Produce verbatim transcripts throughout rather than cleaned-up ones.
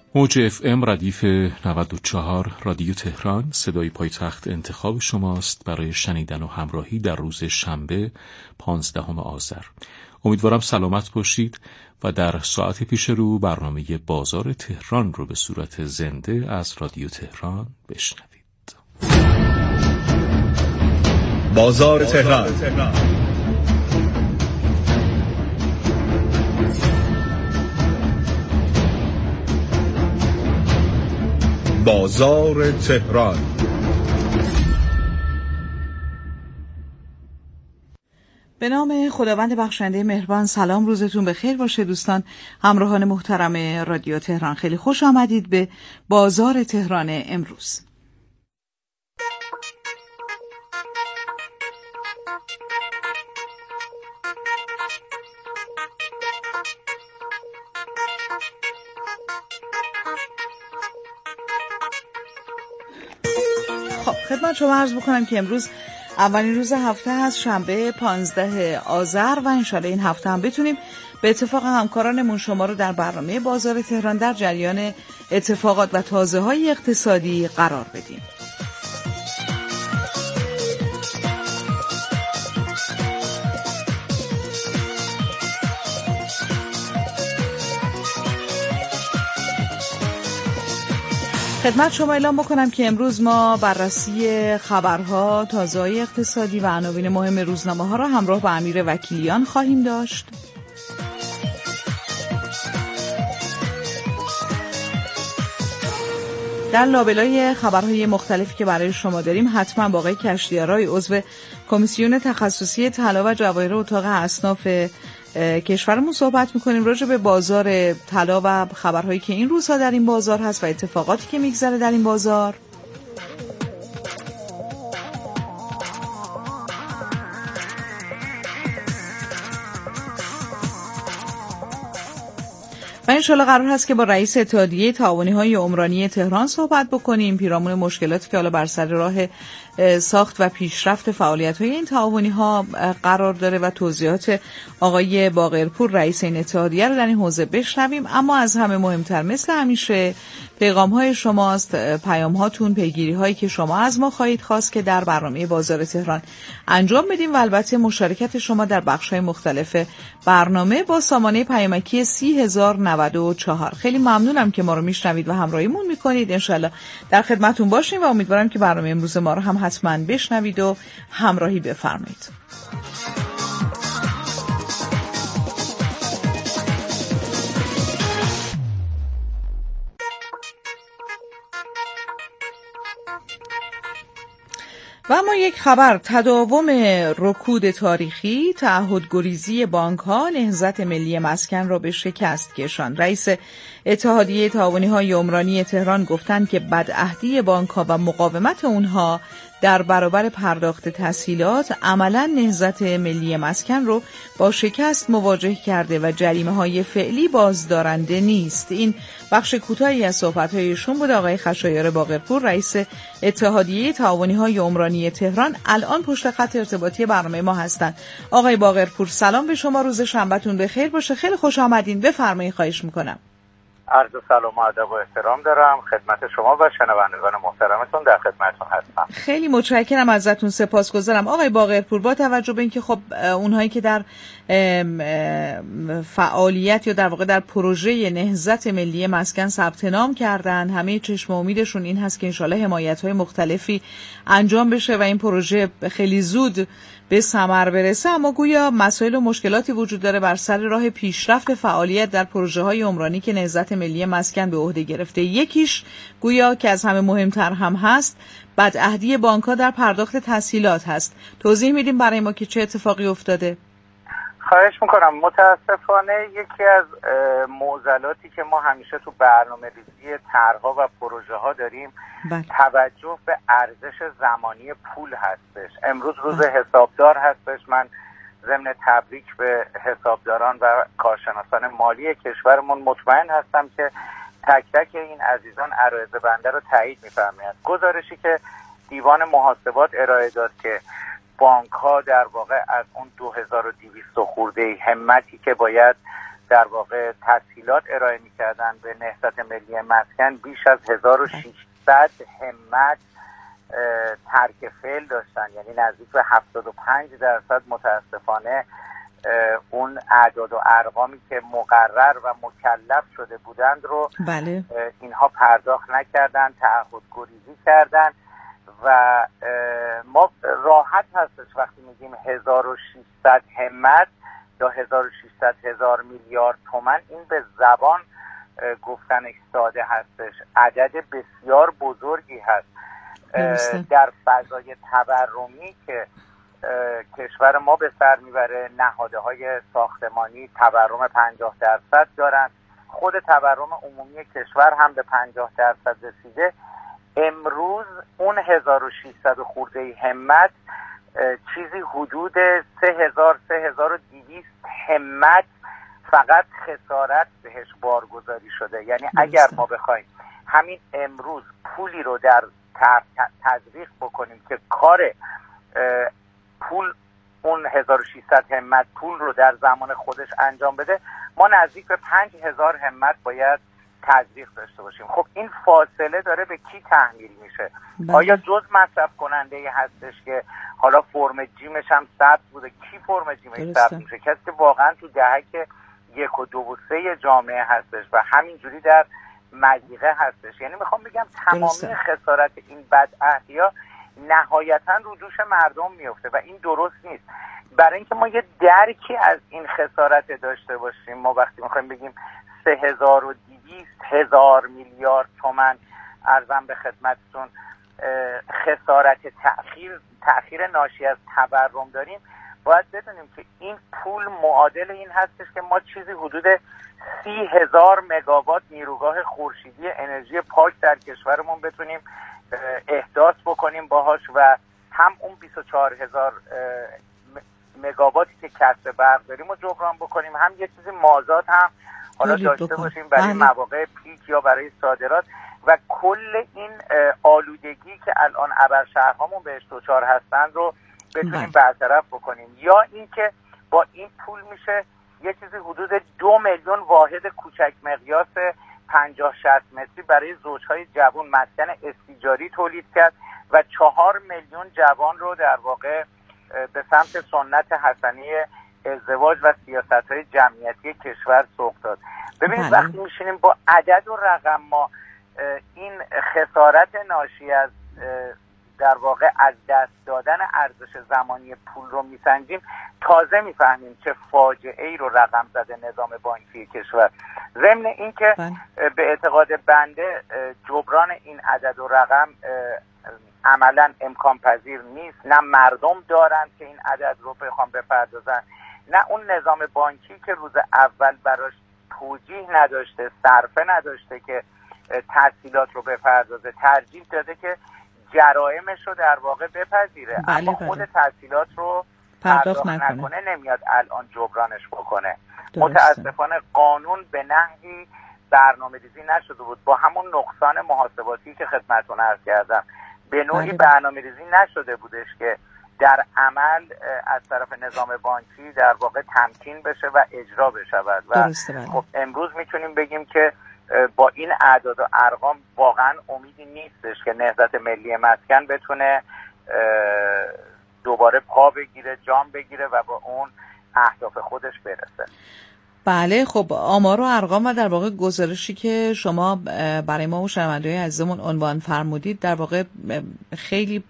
موج اف ام ردیف نود و چهار رادیو تهران، صدای پایتخت انتخاب شماست برای شنیدن و همراهی در روز شنبه پانزدهم آذر. امیدوارم سلامت باشید و در ساعت پیش رو برنامه بازار تهران رو به صورت زنده از رادیو تهران بشنوید. بازار تهران. بازار تهران. به نام خداوند بخشنده مهربان. سلام، روزتون بخیر باشه دوستان همراهان محترم رادیو تهران. خیلی خوش آمدید به بازار تهران امروز. خب خدمت شما عرض بکنم که امروز اولین روز هفته هست، شنبه پانزده آذر، و انشالله این هفته هم بتونیم به اتفاق همکارانمون شما رو در برنامه بازار تهران در جریان اتفاقات و تازه‌های اقتصادی قرار بدیم. خدمت شما اعلام بکنم که امروز ما بررسی خبرها، تازه‌های اقتصادی و عناوین مهم روزنامه‌ها را همراه با امیر وکیلیان خواهیم داشت. در لابلای خبرهای مختلفی که برای شما داریم حتما با آقای کشتیارای عضو کمیسیون تخصصی طلا و جواهر اتاق اصناف کشورمون صحبت میکنیم راجع به بازار طلا و خبرهایی که این روزها در این بازار هست و اتفاقاتی که میگذره در این بازار. و انشالله قرار هست که با رئیس اتحادیه تعاونی‌های عمرانی تهران صحبت بکنیم پیرامون مشکلاتی که حالا بر سر راه ساخت و پیشرفت فعالیت‌های این تعاونی‌ها قرار داره و توضیحات آقای باقرپور رئیس این اتحادیه رو در این حوزه بشنویم. اما از همه مهمتر مثل همیشه پیغام‌های شماست، پیام‌هاتون، پیگیری‌هایی که شما از ما خواهید خواست که در برنامه بازار تهران انجام بدیم و البته مشارکت شما در بخش‌های مختلف برنامه با سامانه پیامکی سی هزار و نود و چهار. خیلی ممنونم که ما رو میشنوید و همراهیمون میکنید. انشالله در خدمتون باشیم و امیدوارم که برنامه امروز ما رو هم حتما بشنوید و همراهی بفرمایید. و اما یک خبر، تداوم رکود تاریخی، تعهدگریزی بانک‌ها نهضت ملی مسکن را به شکست کشاند. رئیس اتحادیه تعاونی‌های عمرانی تهران گفتند که بدعهدی بانک‌ها و مقاومت اونها در برابر پرداخت تسهیلات عملاً نهضت ملی مسکن رو با شکست مواجه کرده و جریمه‌های فعلی بازدارنده نیست. این بخش کوتاهی از صحبت‌هایشون بود. آقای خشایار باقرپور رئیس اتحادیه تعاونی‌های عمرانی تهران الان پشت خط ارتباطی برنامه ما هستند. آقای باقرپور سلام به شما، روز شنبهتون بخیر باشه. خیلی خوش آمدین، بفرمایید. خواهش می‌کنم. عرض سلام و ادب و احترام دارم خدمت شما و شنوندگان محترمتون، در خدمتتون هستم. خیلی متشکرم ازتون، سپاسگزارم. آقای باقرپور، با توجه به اینکه خب اونهایی که در فعالیت یا در واقع در پروژه نهضت ملی مسکن ثبت نام کردن، همه چشم و امیدشون این هست که انشالله حمایت‌های مختلفی انجام بشه و این پروژه خیلی زود به ثمر برسه، اما گویا مسائل و مشکلاتی وجود داره بر سر راه پیشرفت فعالیت در پروژه‌های عمرانی که نهضت ملی مسکن به عهده گرفته. یکیش گویا که از همه مهمتر هم هست بدعهدی بانک‌ها در پرداخت تسهیلات هست. توضیح میدیم برای ما که چه اتفاقی افتاده؟ خواهش میکنم. متاسفانه یکی از معضلاتی که ما همیشه تو برنامه ریزی طرح‌ها و پروژه ها داریم بله. توجه به ارزش زمانی پول هستش. امروز روز بله. حسابدار هستش. من ضمن تبریک به حسابداران و کارشناسان مالی کشورمون مطمئن هستم که تک تک این عزیزان عرایض بنده رو تایید می‌فرمایند. گزارشی که دیوان محاسبات ارائه داد که بانک ها در واقع از اون دو هزار و دویست خورده همتی که باید در واقع تسهیلات ارائه میکردن به نهضت ملی مسکن بیش از هزار و ششصد همت ترک فعل داشتن، یعنی نزدیک به هفتاد و پنج درصد متاسفانه اون اعداد و ارقامی که مقرر و مکلف شده بودند رو بله. اینها پرداخت نکردن، تعهد گریزی کردن و ما راحت هستش وقتی میگیم هزار و ششصد همت یا هزار و ششصد هزار میلیارد تومان، این به زبان گفتنش ساده هستش، عدد بسیار بزرگی هست. در فضای تورمی که کشور ما به سر میبره، نهاده های ساختمانی تورم پنجاه درصد دارن، خود تورم عمومی کشور هم به پنجاه درصد رسیده. امروز اون هزار و ششصد خورده همت چیزی حدود سه هزار سه هزار و دویست همت فقط خسارت بهش بارگذاری شده. یعنی اگر ما بخوایم همین امروز پولی رو در تزریق بکنیم که کار پول اون هزار و ششصد همت پول رو در زمان خودش انجام بده، ما نزدیک به پنج هزار همت باید تزریق داشته باشیم. خب این فاصله داره به کی تحمیل میشه؟ بله. آیا جز مصرف کننده ای هستش که حالا فرم جیمش هم ثبت بوده؟ کی فرم جیمش ثبت میشه؟ کسی که واقعا تو دهک یک و دو و سه جامعه هستش و همینجوری در مضیقه هستش. یعنی میخوام بگم تمامی درسته. خسارت این بدعهدی‌ها نهایتا رو دوش مردم میفته و این درست نیست. برای اینکه ما یه درکی از این خسارت داشته باشیم، ما وقتی میخوایم بگیم سه هزار و دویست هزار میلیارد تومان ارزم به خدمتتون خسارت تأخیر تأخیر ناشی از تورم داریم، باید بدونیم که این پول معادل این هستش که ما چیزی حدود سی هزار مگاوات نیروگاه خورشیدی انرژی پاک در کشورمون بتونیم احداث بکنیم باهاش و هم اون بیست و چهار هزار مگاواتی که کسب برق داریم رو جبران بکنیم، هم یه چیزی مازاد هم حالا داشته بکن. باشیم برای مواقع پیک یا برای صادرات و کل این آلودگی که الان ابرشهرهامون بهش دچار هستن رو بتونیم برطرف بکنیم. یا اینکه با این پول میشه یه چیزی حدود دو میلیون واحد کوچک مقیاس پنجاه شصت متری برای زوجهای جوان مسکن استیجاری تولید کرد و چهار میلیون جوان رو در واقع به سمت سنت حسنی ازدواج و سیاست‌های جمعیتی کشور سوق داد. ببینید وقتی میشینیم با عدد و رقم ما این خسارت ناشی از در واقع از دست دادن ارزش زمانی پول رو میسنجیم، تازه میفهمیم چه فاجعه ای رو رقم زده نظام بانکی کشور. ضمن این که به اعتقاد بنده جبران این عدد و رقم عملا امکان پذیر نیست، نه مردم دارن که این عدد رو بخوام بپردازن، نه اون نظام بانکی که روز اول براش توجیه نداشته، صرفه نداشته که تسهیلات رو بپردازه، ترجیح داده که جرائمش رو در واقع بپذیره. بله اما بله. خود تسهیلات رو پرداخت نکنه. نکنه نمیاد الان جبرانش بکنه. درسته. متاسفانه قانون به نحوی برنامه ریزی نشده بود، با همون نقصان محاسباتی که خدمتتون عرض کردم به نوعی برنامه ریزی نشده بودش که در عمل از طرف نظام بانکی در واقع تمکین بشه و اجرا بشود و خب امروز میتونیم بگیم که با این اعداد و ارقام واقعا امیدی نیستش که نهضت ملی مسکن بتونه دوباره پا بگیره، جام بگیره و با اون اهداف خودش برسه. بله خب آمار و ارقام و در واقع گزارشی که شما برای ما و شنونده‌های عزیزمون عنوان فرمودید در واقع خیلی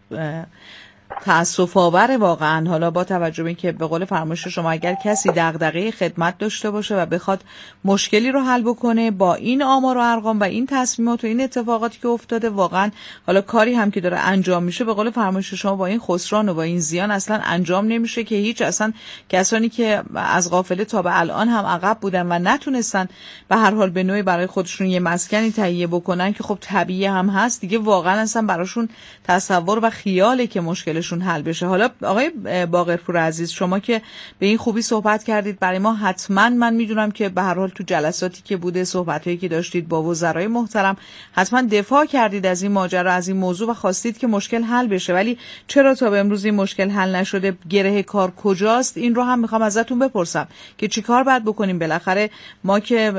تأسف آور واقعا. حالا با توجه به اینکه به قول فرمایش شما اگر کسی دغدغه خدمت داشته باشه و بخواد مشکلی رو حل بکنه با این آمار و ارقام و این تصمیمات و این اتفاقاتی که افتاده، واقعا حالا کاری هم که داره انجام میشه به قول فرمایش شما با این خسران و با این زیان اصلا انجام نمیشه که هیچ. اصلا کسانی که از غافله تا به الان هم عقب بودن و نتونستن به هر حال به نوعی برای خودشون یه مسکنی تهیه بکنن که خب طبیعی هم هست دیگه، واقعا اصلا براشون تصور و خیاله که مشکل مشکلشون حل بشه. حالا آقای باقرپور عزیز، شما که به این خوبی صحبت کردید برای ما، حتما من میدونم که به هر حال تو جلساتی که بوده، صحبتایی که داشتید با وزرای محترم، حتما دفاع کردید از این ماجرا، از این موضوع و خواستید که مشکل حل بشه. ولی چرا تا به امروز این مشکل حل نشده؟ گره کار کجاست؟ این رو هم میخوام ازتون بپرسم که چیکار باید بکنیم. بالاخره ما که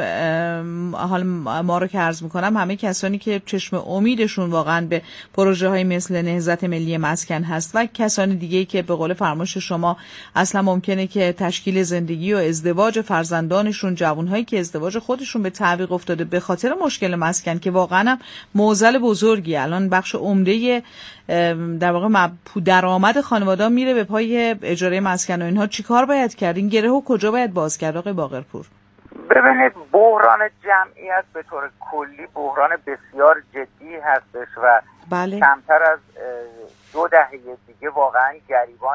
حال ما رو که عرض میکنم، همه کسانی که چشم امیدشون واقعا به پروژه های مثل نهضت ملی مسکن هست و کسانی دیگه که به قول فرمایش شما اصلا ممکنه که تشکیل زندگی و ازدواج فرزندانشون، جوانهایی که ازدواج خودشون به تعویق افتاده به خاطر مشکل مسکن که واقعا معضل بزرگی، الان بخش عمده در واقع درآمد خانواده میره به پای اجاره مسکن و اینها، چیکار باید کرد؟ این گره و کجا باید باز کرد آقای باقرپور؟ ببینید، بحران جمعیت به طور کلی بحران بسیار جدی هستش و بله. کمتر از دو دهه دیگه واقعا گریبان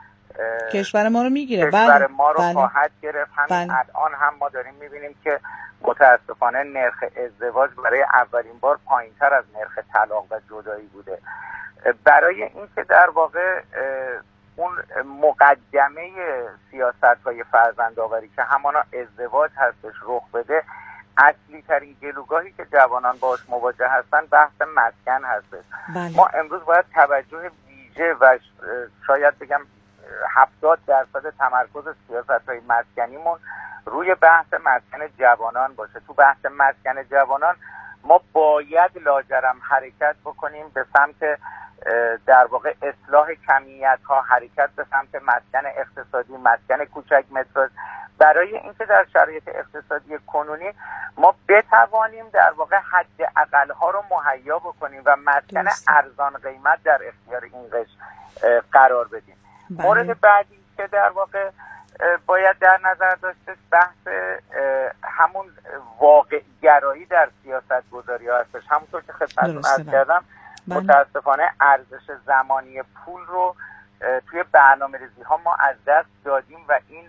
کشور ما رو میگیره. کشور بله. ما رو بله. خواهد گرفت. همین بله. الان هم ما داریم میبینیم که متاسفانه نرخ ازدواج برای اولین بار پایینتر از نرخ طلاق و جدایی بوده. برای اینکه در واقع اون مقدمه سیاست‌های فرزندآوری که همانا ازدواج هستش رخ بده، اصلی ترین گلوگاهی که جوانان باش مواجه هستن بحث مسکن هستش. بله. ما امروز باید توجه ویژه و شاید بگم هفتاد درصد تمرکز سیاست‌های مسکنیمون روی بحث مسکن جوانان باشه. تو بحث مسکن جوانان ما باید لاجرم حرکت بکنیم به سمت در واقع اصلاح کمیت ها، حرکت به سمت مسکن اقتصادی، مسکن کوچک متراژ، برای اینکه در شرایط اقتصادی کنونی ما بتوانیم در واقع حد اقل ها رو مهیا بکنیم و مسکن ارزان قیمت در اختیار این قشر قرار بدیم. بله. مورد بعدی که در واقع باید در نظر داشته بحث همون واقع گرایی در سیاست گذاری ها هستش. همونطور که خدمتتون عرض کردم، بله. متاسفانه ارزش زمانی پول رو توی برنامه‌ریزی ها ما از دست دادیم و این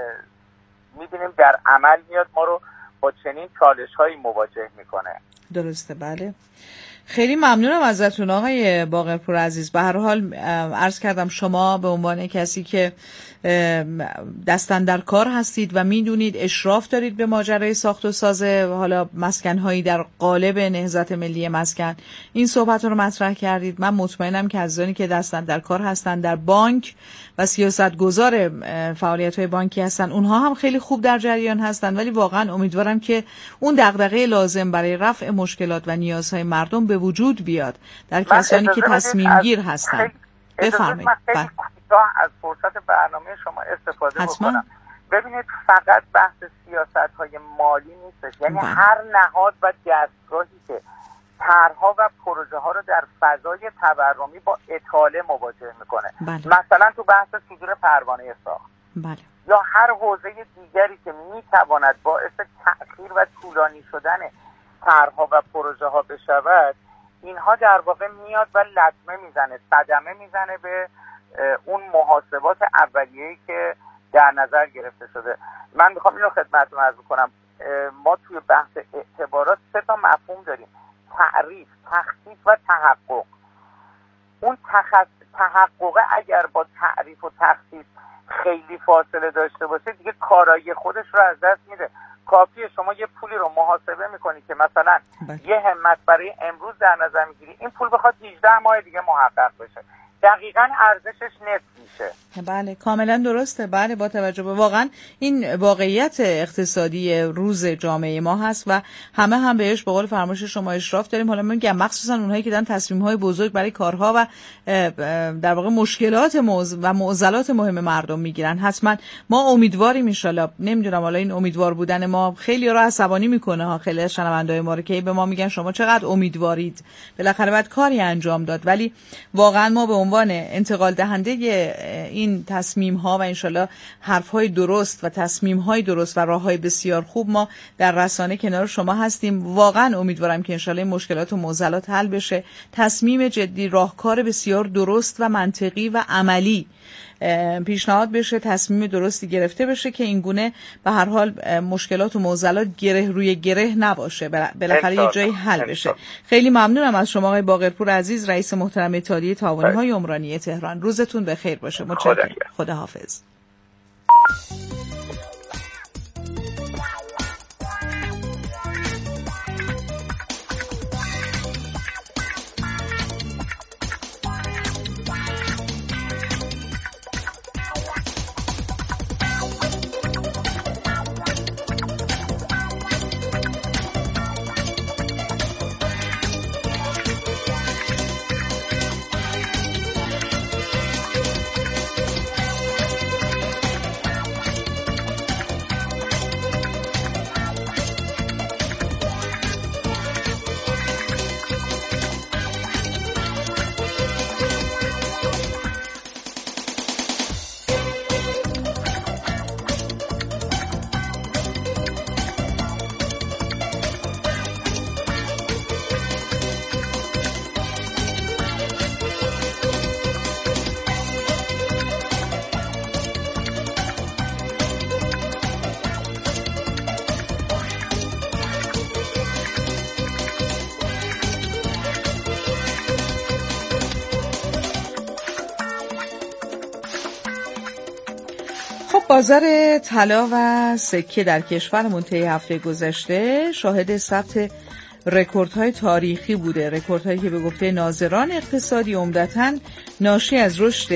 می‌بینیم در عمل میاد ما رو با چنین چالش هایی مواجه میکنه. درسته. بله، خیلی ممنونم ازتون آقای باقرپور عزیز. به هر حال عرض کردم شما به عنوان کسی که دستن در کار هستید و میدونید، اشراف دارید به ماجرای ساخت و ساز حالا مسکن‌هایی در قالب نهضت ملی مسکن، این صحبت رو مطرح کردید. من مطمئنم که عزیزانی که دستن در کار هستن، در بانک و سیاستگزار فعالیت‌های بانکی هستن، اونها هم خیلی خوب در جریان هستن، ولی واقعا امیدوارم که اون دغدغه لازم برای رفع مشکلات و نیازهای مردم به وجود بیاد در کسانی که تصمیم گیر هستن. بفرمایید. از فرصت برنامه شما استفاده حتما. بکنم. ببینید، فقط بحث سیاست‌های مالی نیستش، یعنی بله. هر نهاد و دستگاهی که طرح‌ها و پروژه‌ها رو در فضای تورمی با اطاله مواجه میکنه، بله. مثلا تو بحث صدور پروانه ساخت، بله. یا هر حوزه دیگری که میتواند باعث تأخیر و طولانی شدن طرح‌ها و پروژه‌ها بشود، اینها در واقع میاد و لطمه میزنه، صدمه میزنه به اون محاسبات اولیه‌ای که در نظر گرفته شده. من میخوام اینو خدمتتون عرض کنم. ما توی بحث اعتبارات سه تا مفهوم داریم: تعریف، تخصیص و تحقق. اون تخص... تحقق اگر با تعریف و تخصیص خیلی فاصله داشته باشه، دیگه کارایی خودش رو از دست میده. کافیه شما یه پولی رو محاسبه میکنی که مثلا بله. یه همت برای امروز در نظر میگیری، این پول بخواد هجده ماه دیگه محقق بشه، دقیقاً ارزشش نصف میشه. بله، کاملا درسته. بله، با توجه به واقعا این واقعیت اقتصادی روز جامعه ما هست و همه هم بهش به قول فرمایش شما اشراف داریم. حالا میگم مخصوصا اونهایی که دارن تصمیم‌های بزرگ برای کارها و در واقع مشکلات موز و معضلات مهم مردم میگیرن. حتما ما امیدواریم ان شاءالله. نمیدونم حالا این امیدوار بودن ما خیلی رو عصبانی میکنه ها، خیلی از شنونده‌های ما رو که به ما میگن شما چقدر امیدوارید، بالاخره باید کاری انجام داد. ولی واقعا ما به عنوان انتقال دهنده این تصمیم ها و انشالله حرف های درست و تصمیم های درست و راه های بسیار خوب، ما در رسانه کنار شما هستیم. واقعا امیدوارم که انشالله این مشکلات و معضلات حل بشه. تصمیم جدی، راهکار بسیار درست و منطقی و عملی پیشنهاد بشه، تصمیم درستی گرفته بشه که این گونه به هر حال مشکلات و معضلات گره روی گره نباشه، بالاخره یه جایی حل بشه. خیلی ممنونم از شما آقای باقرپور عزیز، رئیس محترم اتحادیه تعاونی‌های عمرانی تهران. روزتون بخیر باشه. متشکرم. خدا حافظ. بازار طلا و سکه در کشورمون طی هفته گذشته شاهد ثبت رکوردهای تاریخی بوده، رکوردهایی که به گفته ناظران اقتصادی عمدتاً ناشی از رشد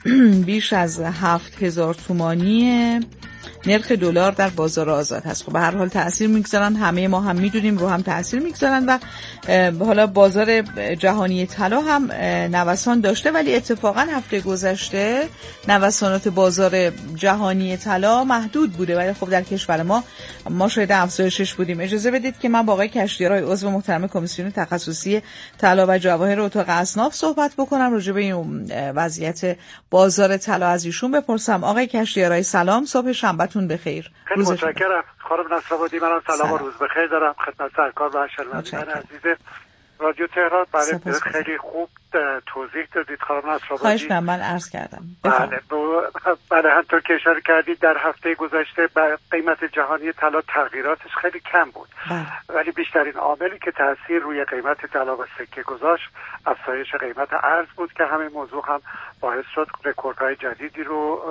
بیش از هفت هزار تومانی نرخ دلار در بازار آزاد هست. خب به هر حال تأثیر میگذارن، همه ما هم میدونیم رو هم تأثیر میگذارن و حالا بازار جهانی طلا هم نوسان داشته، ولی اتفاقا هفته گذشته نوسانات بازار جهانی طلا محدود بوده، ولی خب در کشور ما ما شاهد افزایشش بودیم. اجازه بدید که من با آقای کشتیارای عضو محترم کمیسیون تخصصی طلا و جواهر اتاق اصناف صحبت بکنم، راجع به این وضعیت بازار طلا از ایشون بپرسم. آقای کشتیارای سلام، صبح شنبهتون بخیر. خیلی متشکرم خانم نصرآبادی. منم سلام و روز بخیر دارم خدمت سرکار و شنوندگان عزیز رادیو تهران. بله خیلی خوب توضیح دادید خانم نصرآبادی. خواهش می‌کنم، من عرض کردم. بله بله همونطور که اشاره کردید در هفته گذشته قیمت جهانی طلا تغییراتش خیلی کم بود، بله. ولی بیشترین عاملی که تاثیر روی قیمت طلا و سکه گذاشت افزایش قیمت ارز بود که همین موضوع هم باعث شد رکوردهای جدیدی رو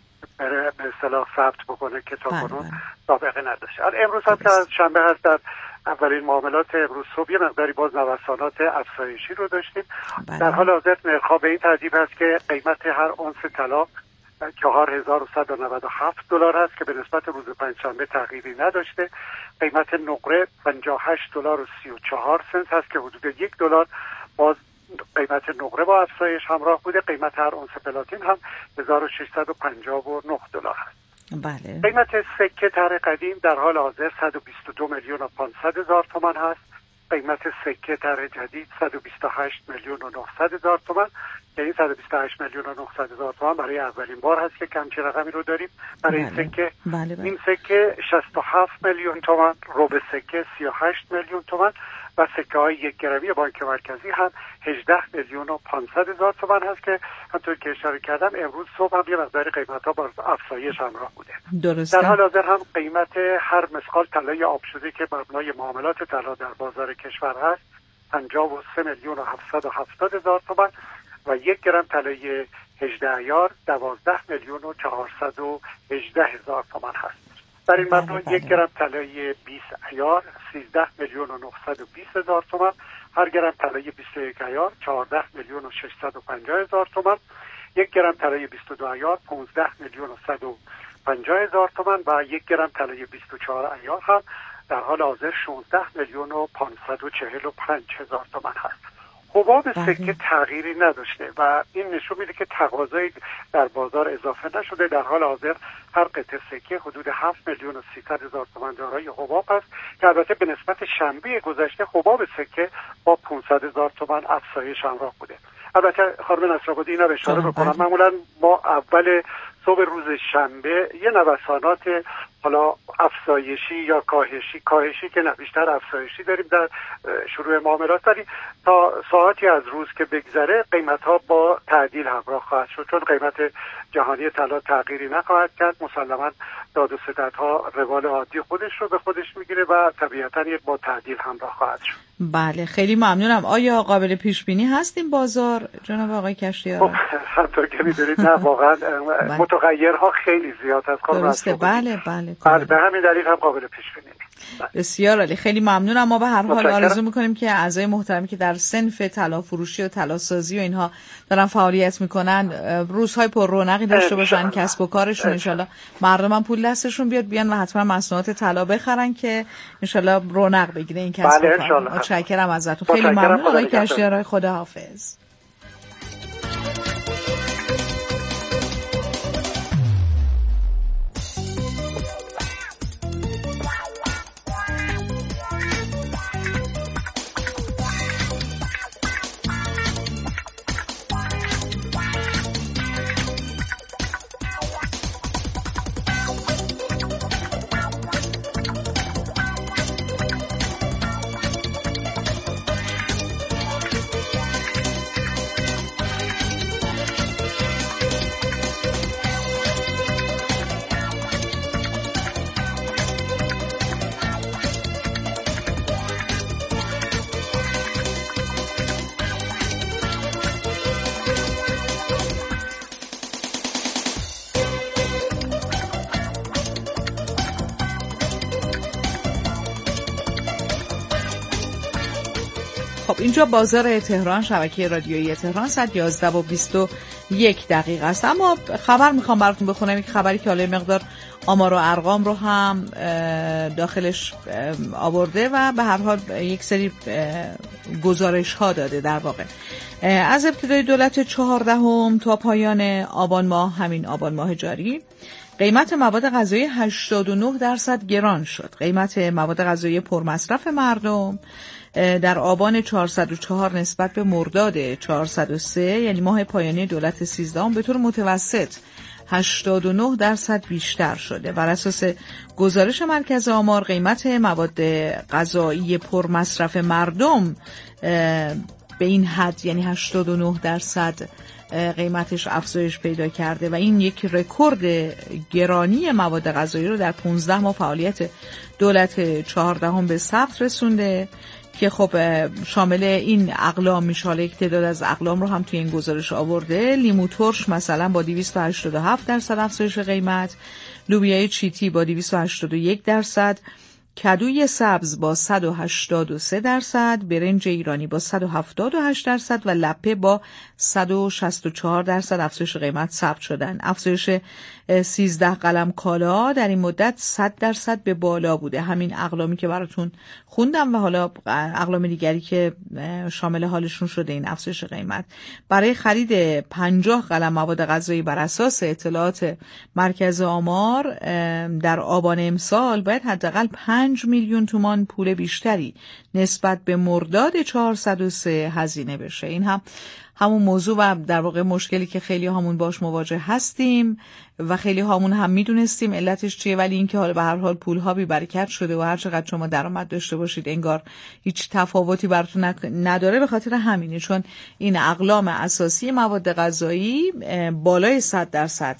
به اصطلاح ثبت بکنه که تا کنون سابقه نداشته. امروز هم که از شنبه هست، در اولین معاملات امروز صبح یه مقداری باز نوسانات افزایشی رو داشتیم. بله. در حال حاضر نرخ‌ها به این ترتیب هست که قیمت هر اونس طلا چهار هزار و صد و نود و هفت دلار هست که به نسبت روز پنجشنبه تغییری نداشته. قیمت نقره پنجاه و هشت دلار و سی و چهار سنت هست که حدود یک دلار باز قیمت نقره با افزایش همراه بوده. قیمت هر اونس پلاتین هم هزار و ششصد و پنجاه و نه دلار هست. بله. قیمت سکه طرح قدیم در حال حاضر صد و بیست و دو میلیون و پانصد هزار تومان هست. قیمت سکه طرح جدید صد و بیست و هشت میلیون و نهصد هزار تومان، یعنی صد و بیست و هشت میلیون و نهصد هزار تومان برای اولین بار هست که همچین رقمی رو داریم برای بله. سکه. بله بله. این سکه شصت و هفت میلیون تومان، ربع سکه سی و هشت میلیون تومان و سکه های یک گرمی بانک مرکزی هم هجده میلیون و پانصد هزار تومان هست که همطور که اشاره کردم امروز صبح هم یه مقدار قیمت ها با افزایش همراه بوده. درسته. در حال حاضر هم قیمت هر مسقال طلای آب شده که مبنای معاملات طلا در بازار کشور هست پنجاه و سه میلیون و هفتصد و هفتاد هزار تومان و یک گرم طلای هجده عیار دوازده میلیون و چهارصد و هجده هزار تومان هست. در این مبنا یک گرم طلای بیست عیار سیزده میلیون و نهصد و بیست هزار تومان، هر گرم طلای بیست و یک عیار چهارده میلیون و ششصد و پنجاه هزار تومان، یک گرم طلای بیست و دو عیار پانزده میلیون و صد و پنجاه هزار تومان و یک گرم طلای بیست و چهار عیار هم در حال حاضر شانزده میلیون و پانصد و چهل و پنج هزار تومان هست. حباب سکه تغییری نداشته و این نشون میده که تقاضایی در بازار اضافه نشده. در حال حاضر هر قطعه سکه حدود هفت میلیون و سیصد هزار تومان دارای حباب است که البته به نسبت شنبه گذشته حباب سکه با پانصد هزار تومان افزایش همراه بوده. البته خانم نصرآبادی اینا رو اشاره بکنم، معمولا ما اول صبح روز شنبه یه نوسانات حالا افزایشی یا کاهشی کاهشی که نه بیشتر افزایشی داریم در شروع معاملات، ولی تا ساعتی از روز که بگذره قیمت ها با تعدیل همراه خواهد شد، چون قیمت جهانی طلا تغییری نخواهد کرد. مسلما داد و ستدها روال عادی خودش رو به خودش میگیره و طبیعتا یک با تعدیل همراه خواهد شد. بله خیلی ممنونم. آیا قابل پیش بینی هست این بازار جناب آقای کشتیار؟ خب همطور که میدونید نه واقعا متغیرها خیلی زیاد است. درسته بله بله بله به همین دلیل هم قابل پیش بینی نیست. بسیار عالی، خیلی ممنونم. ما به هر حال آرزو میکنیم که اعضای محترمی که در صنف طلا فروشی و طلا سازی و اینها دارن فعالیت میکنن روزهای پر رونقی داشته باشن، کسب و کارشون ان شاءالله مردم هم پول دستشون بیاد بیان و حتما مصنوعات طلا بخرن که ان شاءالله رونق بگیره این کسب بله و کار. متشکرم ازتون، خیلی ممنون آقای کشتیار، خداحافظ. خب اینجا بازار تهران، شبکه رادیویی تهران، ساعت یازده و بیست و یک دقیقه است. اما خبر میخوام براتون بخونم، یک خبری که حالا مقدار آمار و ارقام رو هم داخلش آورده و به هر حال یک سری گزارش ها داده. در واقع از ابتدای دولت چهاردهم تا پایان آبان ماه، همین آبان ماه جاری، قیمت مواد غذایی هشتاد و نه درصد گران شد. قیمت مواد غذایی پرمصرف مردم در آبان چهارصد و چهار نسبت به مرداد چهارصد و سه، یعنی ماه پایانی دولت سیزدهم، به طور متوسط هشتاد و نه درصد بیشتر شده. بر اساس گزارش مرکز آمار، قیمت مواد غذایی پرمصرف مردم به این حد، یعنی هشتاد و نه درصد قیمتش افزایش پیدا کرده و این یک رکورد گرانی مواد غذایی رو در پانزده ماه فعالیت دولت چهاردهم به ثبت رسونده که خب شامل این اقلام میشه. حالا یک تعداد از اقلام رو هم توی این گزارش آورده. لیمو ترش مثلا با دویست و هشتاد و هفت درصد افزایش قیمت، لوبیای چیتی با دویست و هشتاد و یک درصد، کدوی سبز با صد و هشتاد و سه درصد، برنج ایرانی با صد و هفتاد و هشت درصد و لپه با صد و شصت و چهار درصد افزایش قیمت ثبت شدن. افزایش سیزده قلم کالا در این مدت صد درصد به بالا بوده. همین اقلامی که براتون خوندم و حالا اقلام دیگری که شامل حالشون شده این افزایش قیمت. برای خرید پنجاه قلم مواد غذایی بر اساس اطلاعات مرکز آمار در آبان امسال باید حداقل پنج میلیون تومان پول بیشتری نسبت به مرداد چهارصد و سه هزینه بشه. این هم همون موضوع و در واقع مشکلی که خیلی همون باش مواجه هستیم و خیلی همون هم میدونستیم علتش چیه، ولی اینکه حالا به هر حال پولها بی برکت شده و هر چقدر شما درآمد داشته باشید انگار هیچ تفاوتی براتون نداره. به خاطر همینه، چون این اقلام اساسی مواد غذایی بالای صد درصد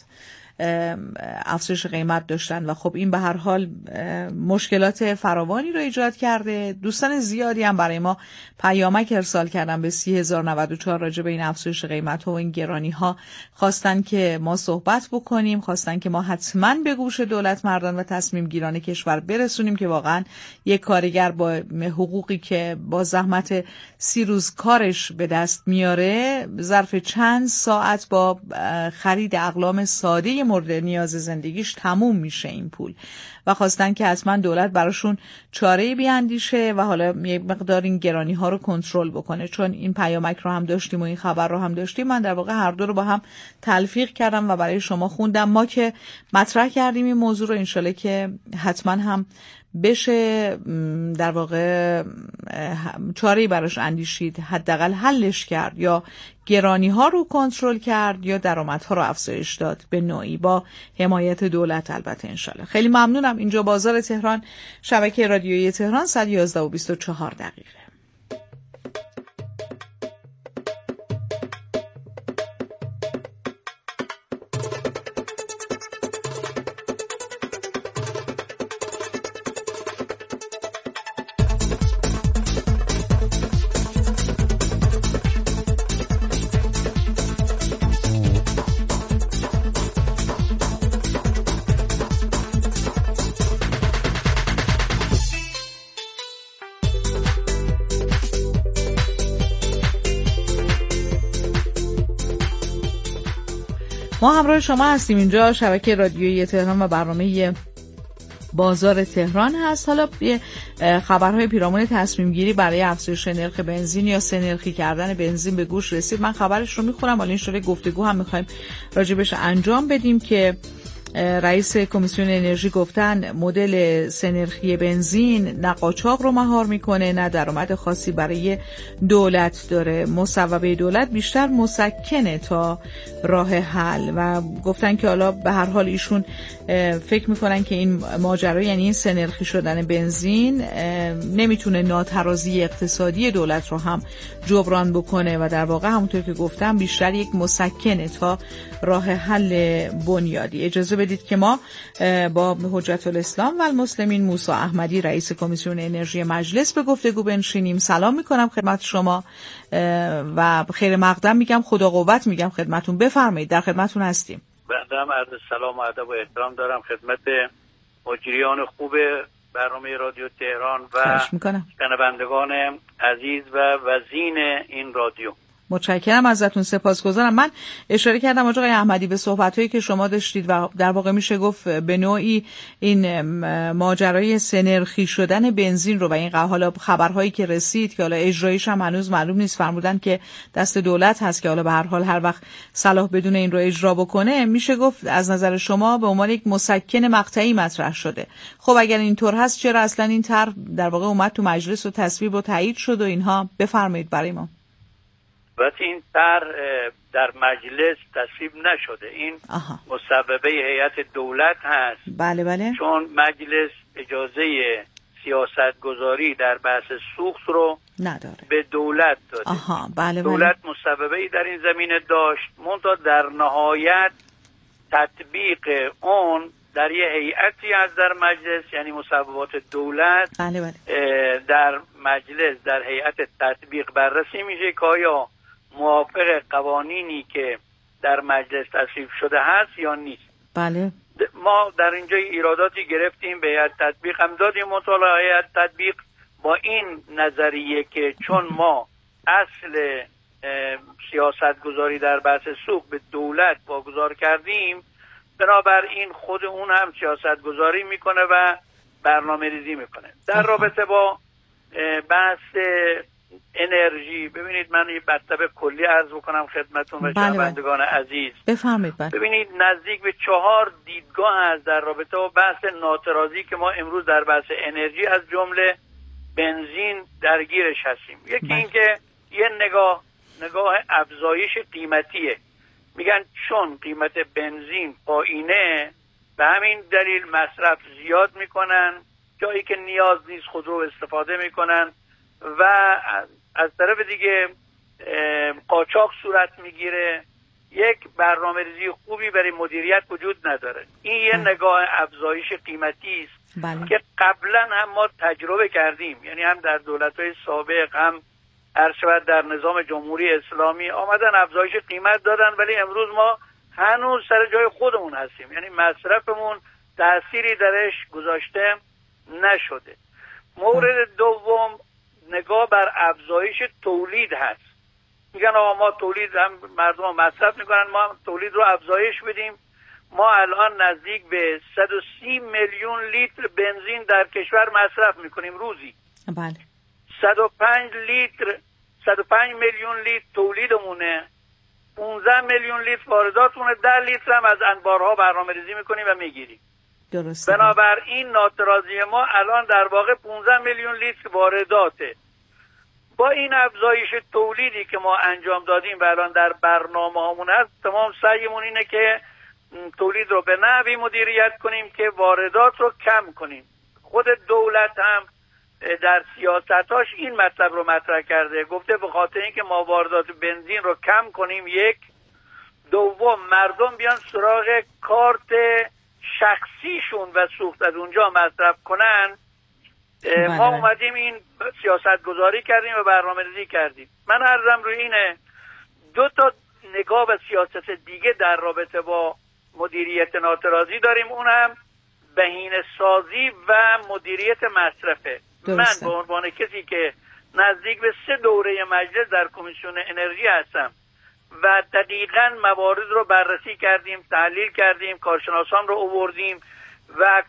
افزایش قیمت داشتن و خب این به هر حال مشکلات فراوانی رو ایجاد کرده. دوستان زیادی هم برای ما پیامک ارسال کردن به سی هزار و نود و چهار راجع به این افزایش قیمت ها و این گرانی ها، خواستن که ما صحبت بکنیم، خواستن که ما حتما به گوش دولت مردان و تصمیم گیران کشور برسونیم که واقعا یک کارگر با حقوقی که با زحمت سی روز کارش به دست میاره ظرف چند ساعت با خرید اقلام ساده مورد نیاز زندگیش تموم میشه این پول و خواستن که حتما دولت براشون چاره‌ای بیاندیشه و حالا یک مقدار این گرانی ها رو کنترل بکنه. چون این پیامک رو هم داشتیم و این خبر رو هم داشتیم، من در واقع هر دو رو با هم تلفیق کردم و برای شما خوندم. ما که مطرح کردیم این موضوع رو، انشالله که حتما هم بشه در واقع چاره‌ای براش اندیشید، حداقل حلش کرد یا گرانی‌ها رو کنترل کرد یا درآمدها رو افزایش داد به نوعی با حمایت دولت البته انشالله. خیلی ممنونم. اینجا بازار تهران، شبکه رادیویی تهران، صد و یازده و بیست و چهار دقیقه. ما همراه شما هستیم. اینجا شبکه رادیویی تهران و برنامه بازار تهران هست. حالا خبرهای پیرامون تصمیم گیری برای افزایش نرخ بنزین یا سه‌نرخی کردن بنزین به گوش رسید. من خبرش رو میخونم، حالا این شده گفتگو هم میخوایم راجبش انجام بدیم که رئیس کمیسیون انرژی گفتن مدل سه‌نرخی بنزین نه قاچاق رو مهار میکنه نه درآمد خاصی برای دولت داره. مصوبه دولت بیشتر مسکنه تا راه حل و گفتن که حالا به هر حال ایشون فکر میکنن که این ماجرا یعنی این سه‌نرخی شدن بنزین نمیتونه ناترازی اقتصادی دولت رو هم جبران بکنه و در واقع همونطور که گفتم بیشتر یک مسکنه تا راه حل بنیادی. اجازه بدید که ما با حجت الاسلام و المسلمین موسی احمدی رئیس کمیسیون انرژی مجلس به گفتگو بنشینیم. سلام میکنم خدمت شما و خیر مقدم میگم، خدا قوت میگم خدمتون. بفرمایید، در خدمتون هستیم. بنده هم عرض سلام و ادب و احترام دارم خدمت مجریان خوب برنامه رادیو تهران و شنوندگان عزیز و وزین این رادیو. متشکرم ازتون، سپاسگزارم. من اشاره کردم آقای احمدی به صحبت‌هایی که شما داشتید و در واقع میشه گفت به نوعی این ماجرای سه‌نرخی شدن بنزین رو و این حالا خبرهایی که رسید که حالا اجرایش هم هنوز معلوم نیست، فرمودن که دست دولت هست که حالا به هر حال هر وقت صلاح بدون این رو اجرا بکنه، میشه گفت از نظر شما به عنوان یک مسکن مقطعی مطرح شده. خب اگر اینطور هست چرا اصلا این طرح در واقع اومد تو مجلس و تصویب و تایید شد و اینها؟ بفرمایید برای ما. وقتی این طرح در مجلس تصویب نشده، این مصوبه هیئت دولت هست. بله بله. چون مجلس اجازه سیاست گذاری در بحث سوخت رو نداره، به دولت داده. آها بله بله. دولت مصوبه‌ای در این زمینه داشت، منتها در نهایت تطبیق اون در یه هیئتی از در مجلس، یعنی مصوبات دولت بله بله. در مجلس در هیئت تطبیق بررسی میشه که آیا موافق قوانینی که در مجلس تصویب شده هست یا نیست. بله. ما در اینجا ایراداتی گرفتیم، به هیئت تطبیق هم دادیم مطالعه هیئت تطبیق با این نظریه که چون ما اصل سیاست گذاری در بحث سوخت به دولت واگذار کردیم، بنابراین خود اون هم سیاست گذاری میکنه و برنامه ریزی میکنه. در رابطه با بحث انرژی، ببینید من یه مطلب کلی عرض بکنم خدمتون و شنوندگان عزیز. بفهمید. بله. ببینید نزدیک به چهار دیدگاه هست در رابطه با بحث ناترازی که ما امروز در بحث انرژی از جمله بنزین درگیرش هستیم. یکی بله. این که یه نگاه نگاه افزایش قیمتیه، میگن چون قیمت بنزین پایینه به همین دلیل مصرف زیاد میکنن، جایی که نیاز نیست خودرو استفاده میکنن و از طرف دیگه قاچاق صورت میگیره. یک برنامه ریزی خوبی برای مدیریت وجود نداره. این یه بله. نگاه افزایش قیمتی است بله. که قبلا هم ما تجربه کردیم، یعنی هم در دولت‌های سابق هم هر شود در نظام جمهوری اسلامی آمدن افزایش قیمت دادن، ولی امروز ما هنوز سر جای خودمون هستیم، یعنی مصرفمون تأثیری درش گذاشته نشده. مورد دوم نگاه بر افزایش تولید هست. میگن آقا ما تولید هم مردم هم مصرف میکنن، ما هم تولید رو افزایش بدیم. ما الان نزدیک به صد و سی میلیون لیتر بنزین در کشور مصرف میکنیم روزی. بله. صد و پنج لیتر صد و پنج میلیون لیتر تولیدمونه، پانزده میلیون لیتر وارداتمونه، ده لیتر هم از انبارها برنامه ریزی میکنیم و میگیریم. درسته. بنابراین ناترازی ما الان در واقع پانزده میلیون لیتر وارداته. با این افزایش تولیدی که ما انجام دادیم و الان در برنامه هامون هست، تمام سعیمون اینه که تولید رو به نحوی مدیریت کنیم که واردات رو کم کنیم. خود دولت هم در سیاستاش این مطلب رو مطرح کرده، گفته به خاطر اینکه ما واردات بنزین رو کم کنیم، یک، دوم مردم بیان سراغ کارت شخصیشون و سوخت از اونجا مصرف کنن، ما اومدیم این سیاست گذاری کردیم و برنامه ریزی کردیم. من عرضم روی اینه دو تا نگاه و سیاست دیگه در رابطه با مدیریت ناترازی داریم، اونم بهینه سازی و مدیریت مصرفه. درسته. من به عنوان کسی که نزدیک به سه دوره مجلس در کمیسیون انرژی هستم و دقیقاً موارد رو بررسی کردیم، تحلیل کردیم، کارشناسان رو آوردیم و